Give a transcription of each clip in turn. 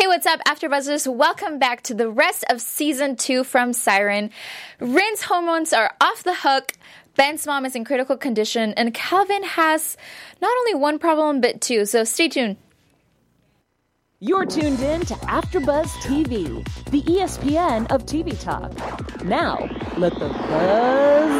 what's up, AfterBuzzers? Welcome back to the rest of Season 2 from Siren. Rin's hormones are off the hook, Ben's mom is in critical condition, and Calvin has not only one problem, but two, so stay tuned. You're tuned in to AfterBuzz TV, the ESPN of TV talk. Now, let the buzz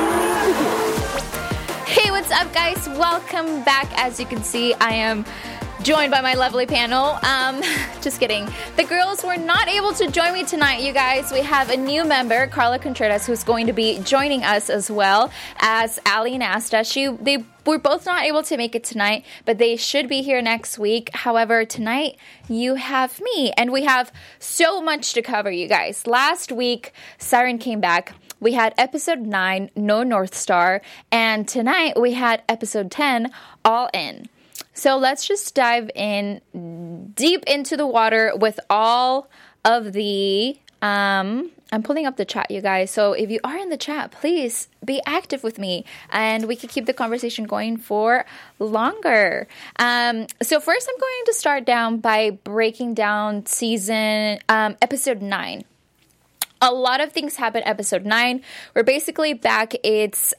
begin. Hey, what's up, guys? Welcome back. As you can see, I am joined by my lovely panel. Just kidding. The girls were not able to join me tonight, you guys. We have a new member, Carla Contreras, who's going to be joining us as well as Ali and Asta. They were both not able to make it tonight, but they should be here next week. However, tonight you have me, and we have so much to cover, you guys. Last week, Siren came back. We had episode 9, No North Star, and tonight we had episode 10, All In. So let's just dive in deep into the water with all of the, I'm pulling up the chat, you guys. So if you are in the chat, please be active with me and we can keep the conversation going for longer. So first I'm going to start down by breaking down episode 9. A lot of things happened episode 9. We're basically back. It's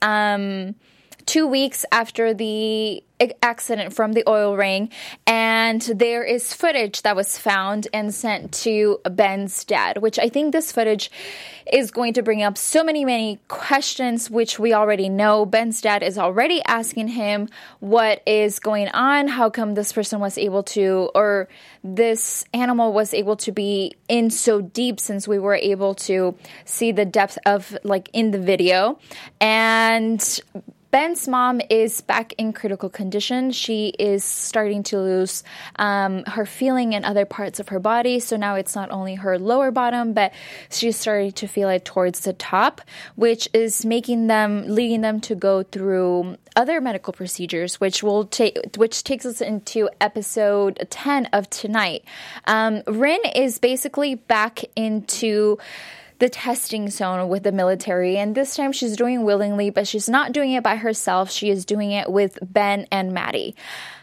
2 weeks after the accident from the oil ring, and there is footage that was found and sent to Ben's dad, which I think this footage is going to bring up so many questions, which we already know. Ben's dad is already asking him what is going on, how come this person was able to, or this animal was able to be in so deep, since we were able to see the depth of, like, in the video. And Ben's mom is back in critical condition. She is starting to lose her feeling in other parts of her body. So now it's not only her lower bottom, but she's starting to feel it towards the top, which is leading them to go through other medical procedures, which takes us into episode 10 of tonight. Rin is basically back into the testing zone with the military, and this time she's doing willingly, but she's not doing it by herself. She is doing it with Ben and Maddie.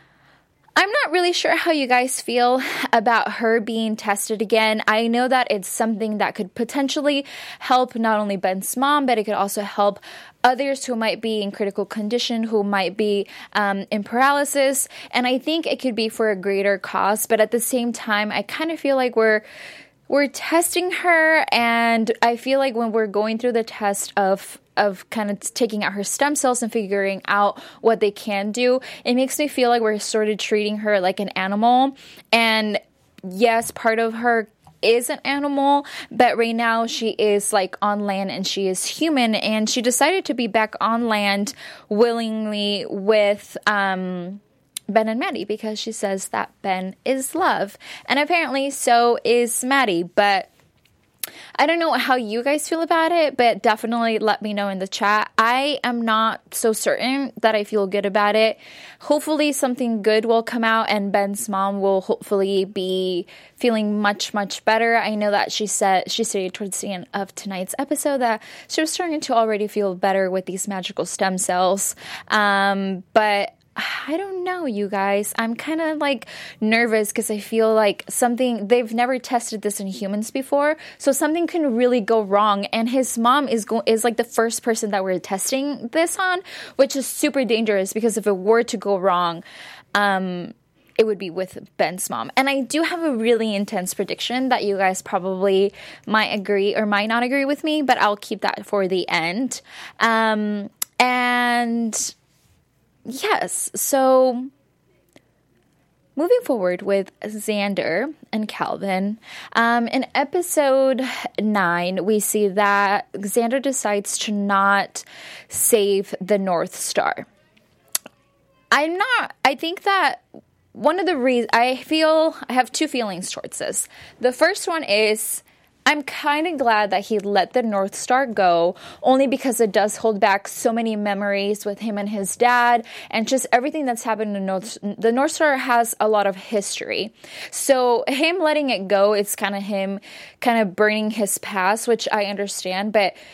I'm not really sure how you guys feel about her being tested again. I know that it's something that could potentially help not only Ben's mom, but it could also help others who might be in critical condition, who might be in paralysis, and I think it could be for a greater cause, but at the same time, I kind of feel like we're testing her, and I feel like when we're going through the test of kind of taking out her stem cells and figuring out what they can do, it makes me feel like we're sort of treating her like an animal. And yes, part of her is an animal, but right now she is like on land and she is human, and she decided to be back on land willingly with Ben and Maddie, because she says that Ben is love, and apparently so is Maddie. But I don't know how you guys feel about it, but definitely let me know in the chat. I am not so certain that I feel good about it. Hopefully something good will come out, and Ben's mom will hopefully be feeling much better. I know that she stated towards the end of tonight's episode that she was starting to already feel better with these magical stem cells, but I don't know, you guys. I'm kind of like nervous because I feel like they've never tested this in humans before, so something can really go wrong. And his mom is like the first person that we're testing this on, which is super dangerous, because if it were to go wrong, it would be with Ben's mom. And I do have a really intense prediction that you guys probably might agree or might not agree with me, but I'll keep that for the end. And yes, so moving forward with Xander and Calvin, in episode 9, we see that Xander decides to not save the North Star. I think that one of the reasons, I have two feelings towards this. The first one is, I'm kind of glad that he let the North Star go, only because it does hold back so many memories with him and his dad, and just everything that's happened in the North Star has a lot of history. So him letting it go, it's kind of him kind of burning his past, which I understand, but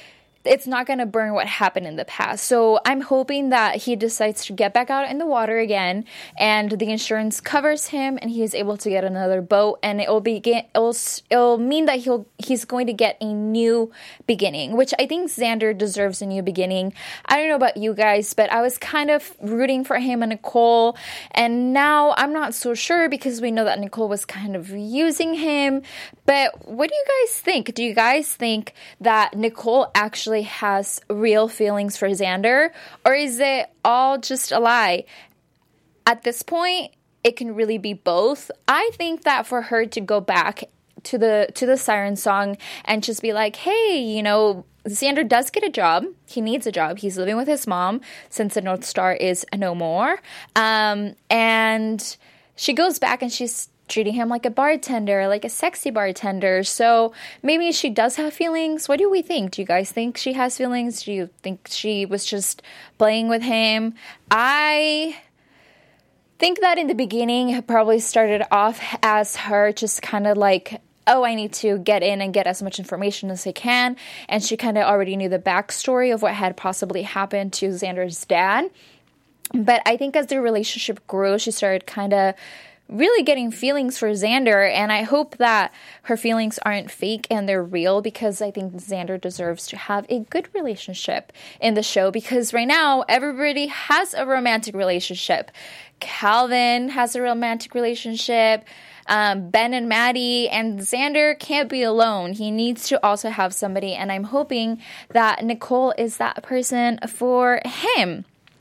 it's not going to burn what happened in the past. So I'm hoping that he decides to get back out in the water again, and the insurance covers him, and he is able to get another boat, and it'll mean that he's going to get a new beginning, which I think Xander deserves a new beginning. I don't know about you guys, but I was kind of rooting for him and Nicole, and now I'm not so sure because we know that Nicole was kind of using him. But what do you guys think? Do you guys think that Nicole actually has real feelings for Xander, or is it all just a lie? At this point, it can really be both. I think that for her to go back to the siren song and just be like, hey, you know, Xander does get a job. He needs a job. He's living with his mom since the North Star is no more. And she goes back and she's treating him like a bartender, like a sexy bartender. So maybe she does have feelings. What do we think? Do you guys think she has feelings? Do you think she was just playing with him? I think that in the beginning it probably started off as her just kind of like, oh, I need to get in and get as much information as I can. And she kind of already knew the backstory of what had possibly happened to Xander's dad. But I think as their relationship grew, she started kind of really getting feelings for Xander, and I hope that her feelings aren't fake and they're real, because I think Xander deserves to have a good relationship in the show, because right now everybody has a romantic relationship. Calvin has a romantic relationship, Ben and Maddie, and Xander can't be alone. He needs to also have somebody, and I'm hoping that Nicole is that person for him.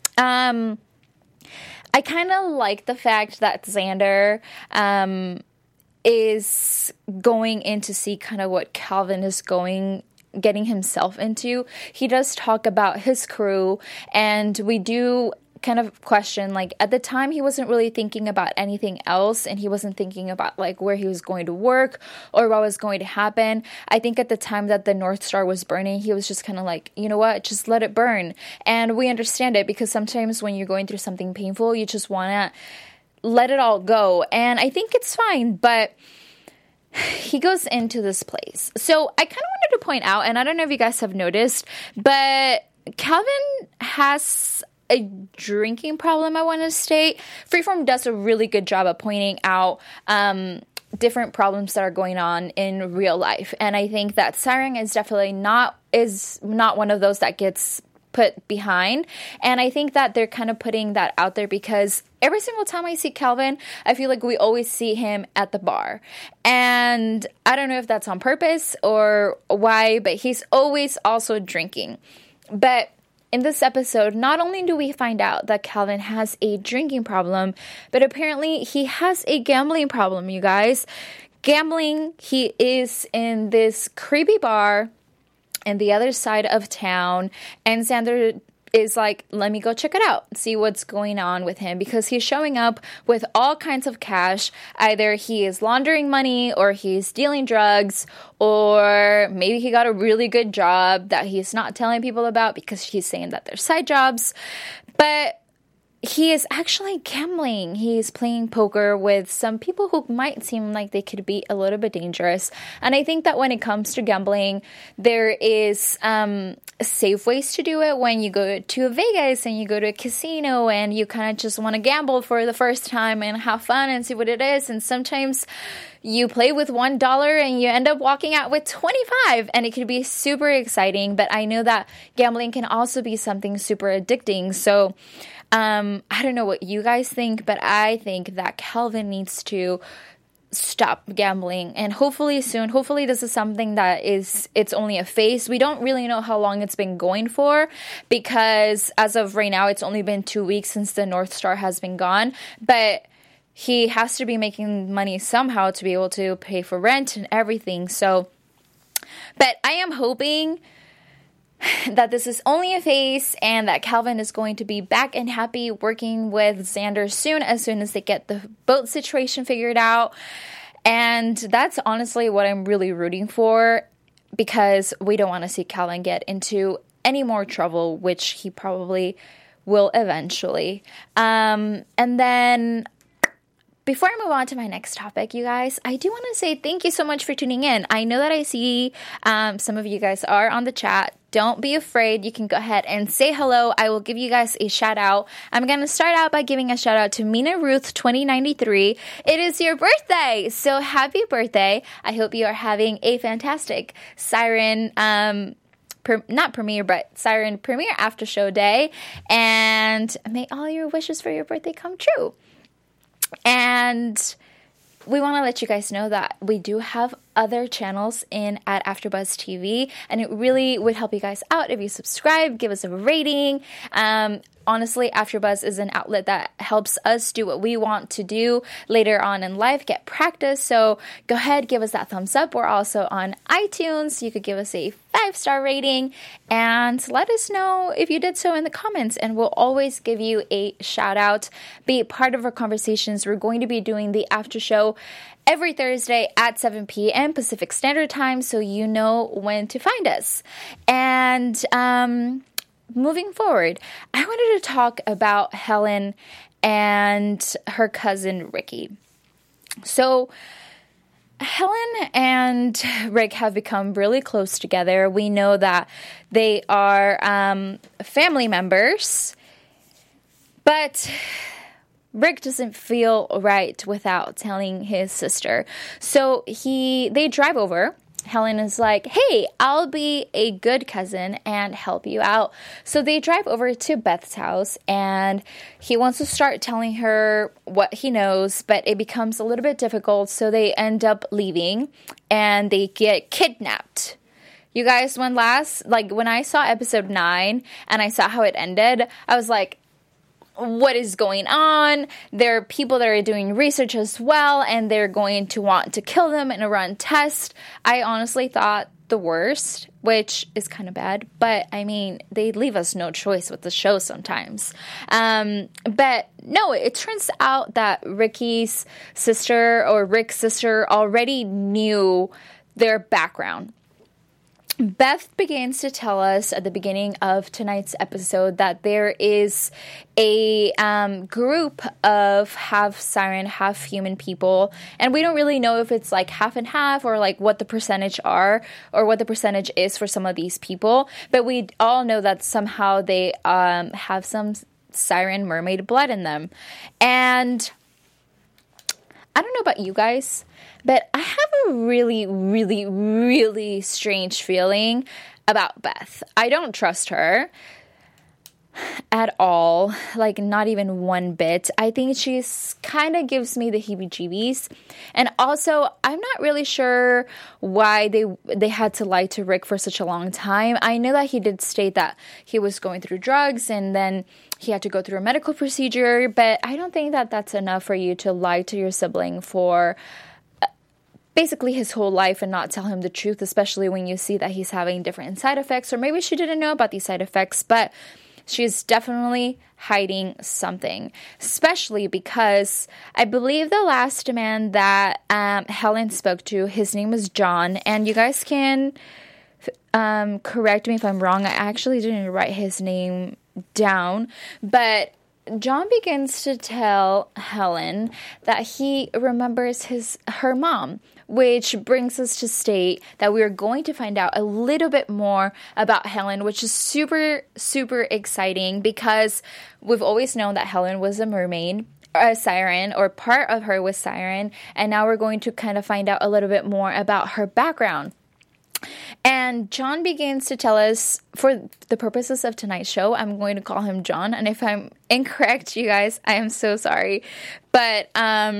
I kind of like the fact that Xander is going in to see kind of what Calvin is getting himself into. He does talk about his crew, and we do kind of question, like, at the time he wasn't really thinking about anything else, and he wasn't thinking about like where he was going to work or what was going to happen. I think at the time that the North Star was burning, he was just kind of like, you know what, just let it burn. And we understand it, because sometimes when you're going through something painful, you just want to let it all go, and I think it's fine. But he goes into this place. So I kind of wanted to point out, and I don't know if you guys have noticed, but Calvin has a drinking problem, I want to state. Freeform does a really good job of pointing out different problems that are going on in real life. And I think that Siren is definitely not one of those that gets put behind. And I think that they're kind of putting that out there, because every single time I see Calvin, I feel like we always see him at the bar. And I don't know if that's on purpose or why, but he's always also drinking. But in this episode, not only do we find out that Calvin has a drinking problem, but apparently he has a gambling problem, you guys. Gambling, he is in this creepy bar in the other side of town, and Xander is like, let me go check it out, see what's going on with him, because he's showing up with all kinds of cash. Either he is laundering money, or he's dealing drugs, or maybe he got a really good job that he's not telling people about because he's saying that they're side jobs. But he is actually gambling. He's playing poker with some people who might seem like they could be a little bit dangerous. And I think that when it comes to gambling, there is safe ways to do it. When you go to Vegas and you go to a casino and you kind of just want to gamble for the first time and have fun and see what it is. And sometimes you play with $1 and you end up walking out with 25, and it could be super exciting. But I know that gambling can also be something super addicting. So I don't know what you guys think, but I think that Calvin needs to stop gambling, and hopefully soon. Hopefully this is something that it's only a phase. We don't really know how long it's been going for, because as of right now, it's only been 2 weeks since the North Star has been gone, but he has to be making money somehow to be able to pay for rent and everything. So, but I am hoping that this is only a phase, and that Calvin is going to be back and happy working with Xander as soon as they get the boat situation figured out. And that's honestly what I'm really rooting for, because we don't want to see Calvin get into any more trouble, which he probably will eventually. And then before I move on to my next topic, you guys, I do want to say thank you so much for tuning in. I know that I see some of you guys are on the chat. Don't be afraid. You can go ahead and say hello. I will give you guys a shout out. I'm going to start out by giving a shout out to Mina Ruth 2093. It is your birthday. So happy birthday. I hope you are having a fantastic Siren not premiere, but Siren premiere after show day. And may all your wishes for your birthday come true. And we want to let you guys know that we do have other channels at AfterBuzz TV, and it really would help you guys out if you subscribe, give us a rating. Honestly, AfterBuzz is an outlet that helps us do what we want to do later on in life, get practice. So go ahead, give us that thumbs up. We're also on iTunes. You could give us a 5-star rating and let us know if you did so in the comments, and we'll always give you a shout out. Be part of our conversations. We're going to be doing the after show every Thursday at 7 p.m. Pacific Standard Time, so you know when to find us. And moving forward, I wanted to talk about Helen and her cousin Ricky. So Helen and Rick have become really close together. We know that they are family members, but Rick doesn't feel right without telling his sister. So they drive over. Helen is like, hey, I'll be a good cousin and help you out. So they drive over to Beth's house, and he wants to start telling her what he knows, but it becomes a little bit difficult. So they end up leaving, and they get kidnapped. You guys, when I saw episode 9 and I saw how it ended, I was like, what is going on? There are people that are doing research as well, and they're going to want to kill them and run tests. I honestly thought the worst, which is kind of bad, but I mean, they leave us no choice with the show sometimes. But no, it turns out that Rick's sister already knew their background. Beth begins to tell us at the beginning of tonight's episode that there is a group of half siren, half human people, and we don't really know if it's like half and half or like what the percentage are or what the percentage is for some of these people, but we all know that somehow they have some siren mermaid blood in them. And I don't know about you guys, but I have a really, really, really strange feeling about Beth. I don't trust her at all, like not even one bit. I think she's kind of gives me the heebie-jeebies. And also, I'm not really sure why they had to lie to Rick for such a long time. I know that he did state that he was going through drugs and then he had to go through a medical procedure, but I don't think that that's enough for you to lie to your sibling for basically his whole life and not tell him the truth, especially when you see that he's having different side effects, or maybe she didn't know about these side effects, but she's definitely hiding something, especially because I believe the last man that Helen spoke to, his name was John, and you guys can correct me if I'm wrong. I actually didn't write his name down, but John begins to tell Helen that he remembers her mom, which brings us to state that we are going to find out a little bit more about Helen, which is super, super exciting because we've always known that Helen was a mermaid, a siren, or part of her was siren, and now we're going to kind of find out a little bit more about her background. And John begins to tell us, for the purposes of tonight's show, I'm going to call him John, and if I'm incorrect, you guys, I am so sorry. But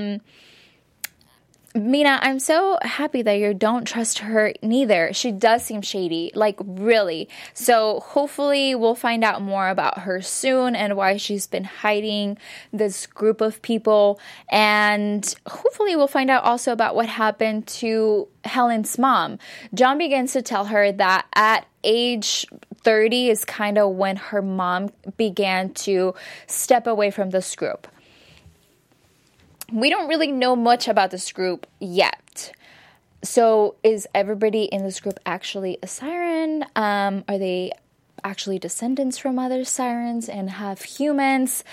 Mina, I'm so happy that you don't trust her neither. She does seem shady, like really. So hopefully we'll find out more about her soon and why she's been hiding this group of people. And hopefully we'll find out also about what happened to Helen's mom. John begins to tell her that at age 30 is kind of when her mom began to step away from this group. We don't really know much about this group yet. So is everybody in this group actually a siren? Are they actually descendants from other sirens and have humans?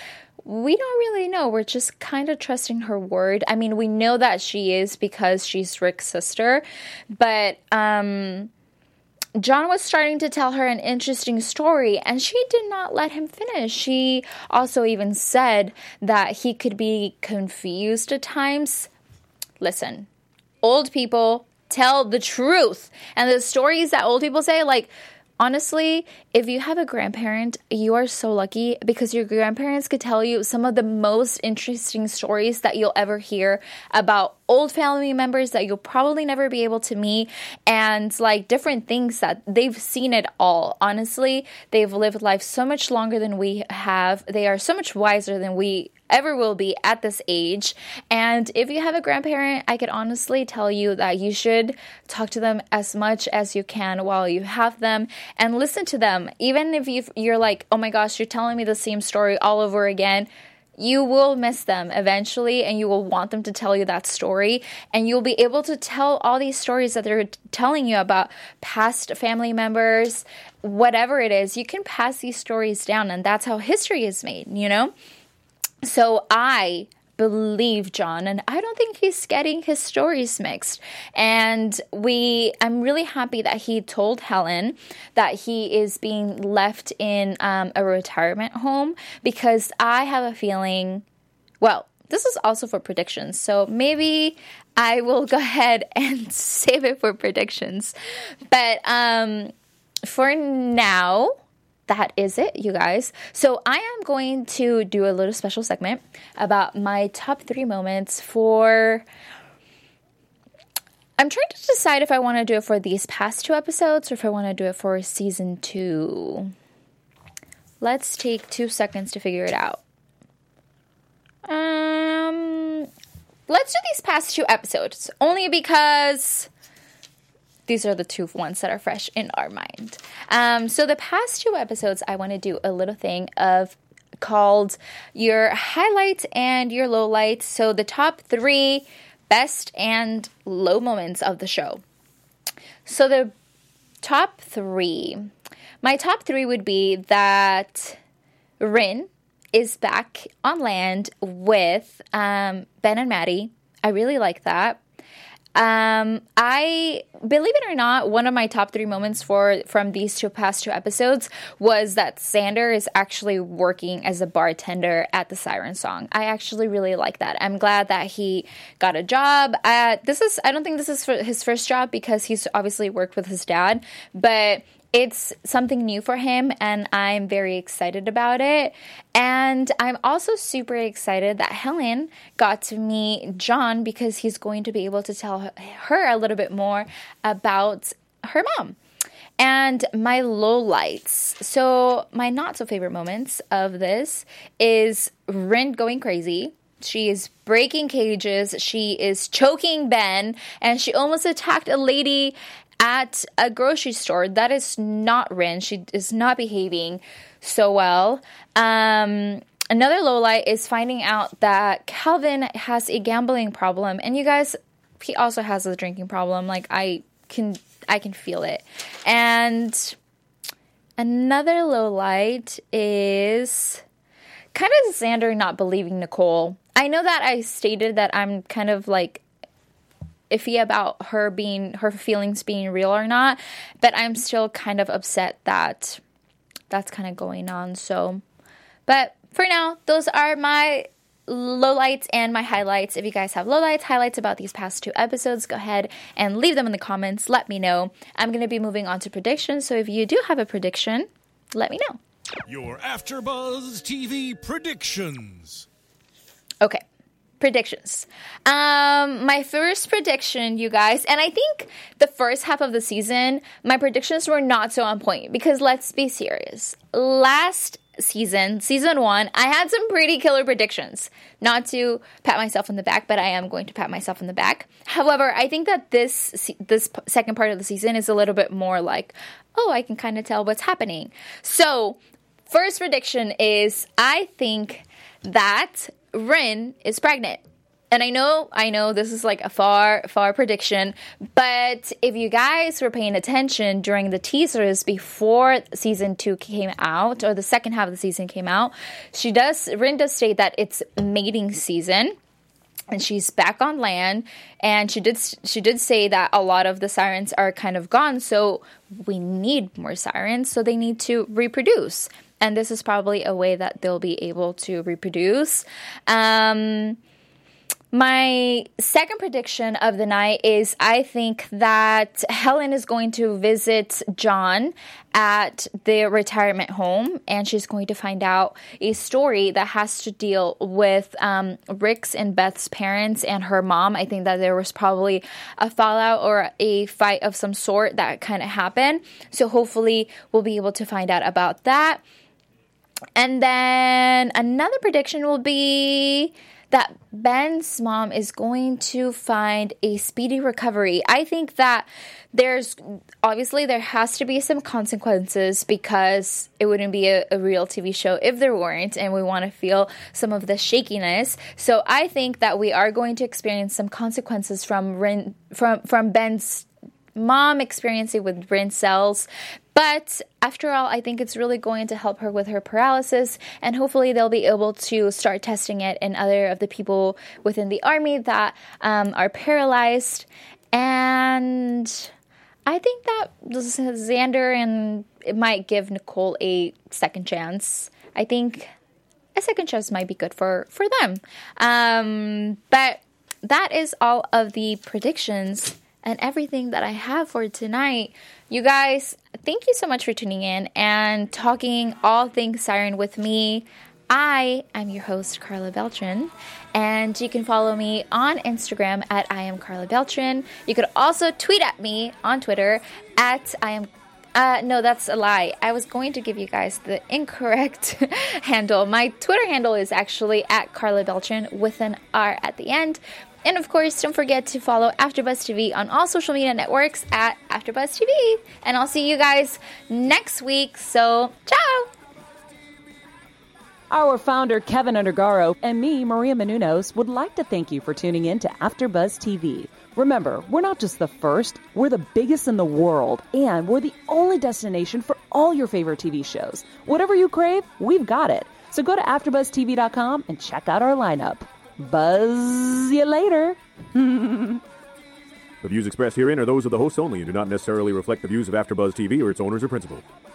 we don't really know. We're just kind of trusting her word. I mean, we know that she is because she's Rick's sister, but John was starting to tell her an interesting story, and she did not let him finish. She also even said that he could be confused at times. Listen, old people tell the truth, and the stories that old people say, like, honestly, if you have a grandparent, you are so lucky, because your grandparents could tell you some of the most interesting stories that you'll ever hear about old family members that you'll probably never be able to meet, and like different things that they've seen it all. Honestly, they've lived life so much longer than we have. They are so much wiser than we ever will be at this age. And if you have a grandparent, I could honestly tell you that you should talk to them as much as you can while you have them, and listen to them. Even if you're like, oh my gosh, you're telling me the same story all over again, you will miss them eventually, and you will want them to tell you that story, and you'll be able to tell all these stories that they're telling you about past family members, whatever it is. You can pass these stories down, and that's how history is made, you know? So I believe John, and I don't think he's getting his stories mixed. And I'm really happy that he told Helen that he is being left in a retirement home, because I have a feeling, well, this is also for predictions, so maybe I will go ahead and save it for predictions. But for now, that is it, you guys. So I am going to do a little special segment about my top 3 moments for... I'm trying to decide if I want to do it for these past 2 episodes or if I want to do it for season 2. Let's take 2 seconds to figure it out. Let's do these past 2 episodes, only because these are the 2 ones that are fresh in our mind. So the past 2 episodes, I want to do a little thing called your highlights and your lowlights. So the top 3 best and low moments of the show. So the top 3, my top 3 would be that Rin is back on land with Ben and Maddie. I really like that. I believe it or not, one of my top 3 moments from these past 2 episodes was that Xander is actually working as a bartender at the Siren Song. I actually really like that. I'm glad that he got a job. I don't think this is for his first job, because he's obviously worked with his dad, but it's something new for him, and I'm very excited about it. And I'm also super excited that Helen got to meet John, because he's going to be able to tell her a little bit more about her mom. And my lowlights. So my not so favorite moments of this is Rin going crazy. She is breaking cages. She is choking Ben, and she almost attacked a lady at a grocery store. That is not Rin. She is not behaving so well. Another lowlight is finding out that Calvin has a gambling problem. And you guys, he also has a drinking problem. Like, I can feel it. And another lowlight is kind of Xander not believing Nicole. I know that I stated that I'm kind of like iffy about her feelings being real or not, but I'm still kind of upset that that's kind of going on. So, but for now, those are my lowlights and my highlights. If you guys have lowlights, highlights about these past 2 episodes, go ahead and leave them in the comments. Let me know. I'm going to be moving on to predictions, so if you do have a prediction, let me know. Your AfterBuzz TV predictions. Okay. Predictions. My first prediction, you guys, and I think the first half of the season, my predictions were not so on point, because let's be serious. Last season 1, I had some pretty killer predictions. Not to pat myself on the back, but I am going to pat myself on the back. However, I think that this second part of the season is a little bit more like, oh, I can kind of tell what's happening. So, first prediction is, I think that Rin is pregnant. And I know this is like a far prediction, but if you guys were paying attention during the teasers before season 2 came out, or the second half of the season came out, Rin does state that it's mating season. And she's back on land, and she did say that a lot of the sirens are kind of gone, so we need more sirens, so they need to reproduce. And this is probably a way that they'll be able to reproduce. My second prediction of the night is I think that Helen is going to visit John at the retirement home, and she's going to find out a story that has to deal with Rick's and Beth's parents and her mom. I think that there was probably a fallout or a fight of some sort that kind of happened. So hopefully we'll be able to find out about that. And then another prediction will be that Ben's mom is going to find a speedy recovery. I think that there has to be some consequences, because it wouldn't be a real TV show if there weren't, and we want to feel some of the shakiness. So I think that we are going to experience some consequences from Ben's mom experiencing with brain cells. But after all, I think it's really going to help her with her paralysis, and hopefully they'll be able to start testing it in other of the people within the army that are paralyzed. And I think that Xander and it might give Nicole a second chance. I think a second chance might be good for them. But that is all of the predictions and everything that I have for tonight. You guys, thank you so much for tuning in and talking all things siren with me. I am your host, Carla Beltran, and you can follow me on Instagram at I am Carla Beltran. You could also tweet at me on Twitter at I am. No, that's a lie. I was going to give you guys the incorrect handle. My Twitter handle is actually at Carla Beltran with an R at the end. And of course, don't forget to follow AfterBuzz TV on all social media networks at AfterBuzz TV. And I'll see you guys next week. So, ciao! Our founder, Kevin Undergaro, and me, Maria Menounos, would like to thank you for tuning in to AfterBuzz TV. Remember, we're not just the first, we're the biggest in the world, and we're the only destination for all your favorite TV shows. Whatever you crave, we've got it. So go to AfterBuzzTV.com and check out our lineup. Buzz you later. The views expressed herein are those of the hosts only and do not necessarily reflect the views of AfterBuzz TV or its owners or principals.